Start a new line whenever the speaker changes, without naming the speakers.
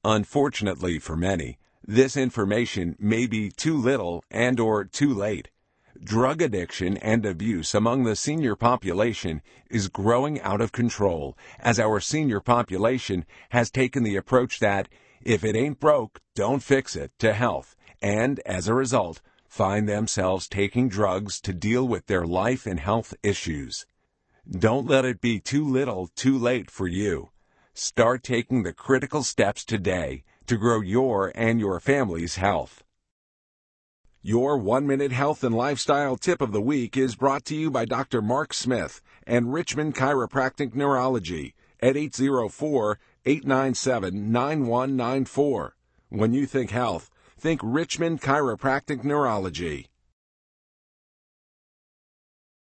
Unfortunately for many, this information may be too little and/or too late. Drug addiction and abuse among the senior population is growing out of control as our senior population has taken the approach that if it ain't broke, don't fix it to health, and as a result, find themselves taking drugs to deal with their life and health issues. Don't let it be too little, too late for you. Start taking the critical steps today to grow your and your family's health. Your 1-minute health and lifestyle tip of the week is brought to you by Dr. Mark Smith and Richmond Chiropractic Neurology at 804-897-9194. When you think health, think Richmond Chiropractic Neurology.